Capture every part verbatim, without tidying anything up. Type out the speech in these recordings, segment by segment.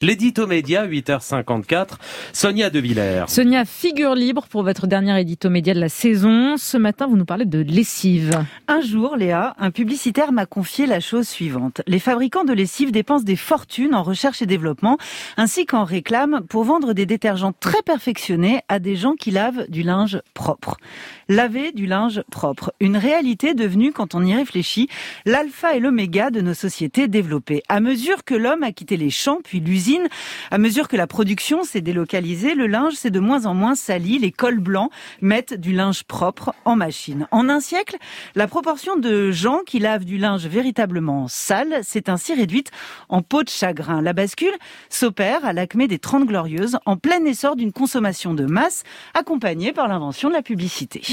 L'édito média, huit heures cinquante-quatre, Sonia De Villers. Sonia, figure libre pour votre dernier édito média de la saison. Ce matin, vous nous parlez de lessive. Un jour, Léa, un publicitaire m'a confié la chose suivante. Les fabricants de lessive dépensent des fortunes en recherche et développement, ainsi qu'en réclame pour vendre des détergents très perfectionnés à des gens qui lavent du linge propre. Laver du linge propre, une réalité devenue, quand on y réfléchit, l'alpha et l'oméga de nos sociétés développées. À mesure que l'homme a quitté les champs, puis l'usine, à mesure que la production s'est délocalisée, le linge s'est de moins en moins sali. Les cols blancs mettent du linge propre en machine. En un siècle, la proportion de gens qui lavent du linge véritablement sale s'est ainsi réduite en peau de chagrin. La bascule s'opère à l'acmé des Trente Glorieuses, en plein essor d'une consommation de masse, accompagnée par l'invention de la publicité.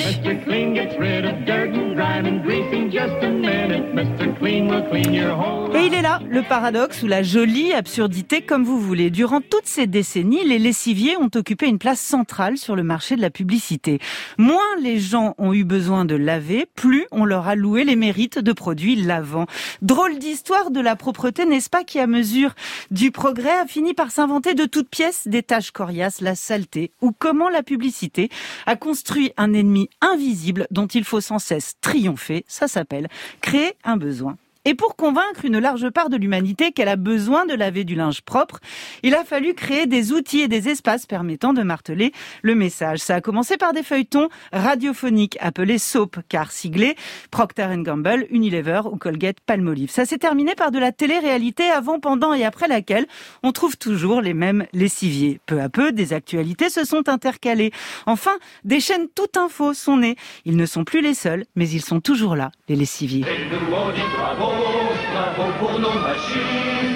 Et il est là, le paradoxe ou la jolie absurdité, comme vous voulez. Durant toutes ces décennies, les lessiviers ont occupé une place centrale sur le marché de la publicité. Moins les gens ont eu besoin de laver, plus on leur a loué les mérites de produits lavants. Drôle d'histoire de la propreté, n'est-ce pas, qui à mesure du progrès a fini par s'inventer de toutes pièces des taches coriaces, la saleté, ou comment la publicité a construit un ennemi invisible dont il faut sans cesse triompher. Ça s'appelle créer un besoin. Et pour convaincre une large part de l'humanité qu'elle a besoin de laver du linge propre, il a fallu créer des outils et des espaces permettant de marteler le message. Ça a commencé par des feuilletons radiophoniques appelés soap, car siglés Procter and Gamble, Unilever ou Colgate-Palmolive. Ça s'est terminé par de la télé-réalité avant, pendant et après laquelle on trouve toujours les mêmes lessiviers. Peu à peu, des actualités se sont intercalées. Enfin, des chaînes tout info sont nées. Ils ne sont plus les seuls, mais ils sont toujours là, les lessiviers. Bravo pour nos machines.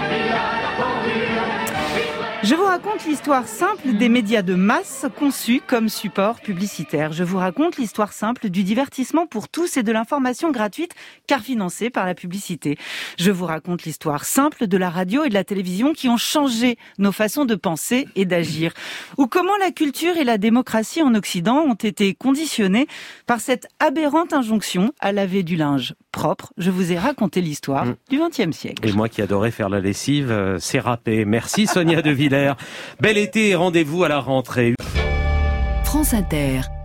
Je vous raconte l'histoire simple des médias de masse conçus comme support publicitaire. Je vous raconte l'histoire simple du divertissement pour tous et de l'information gratuite car financée par la publicité. Je vous raconte l'histoire simple de la radio et de la télévision qui ont changé nos façons de penser et d'agir. Ou comment la culture et la démocratie en Occident ont été conditionnées par cette aberrante injonction à laver du linge propre. Je vous ai raconté l'histoire mmh. du vingtième siècle. Et moi qui adorais faire la lessive, euh, c'est râpé. Merci Sonia De Villers. Bel été et rendez-vous à la rentrée. France Inter.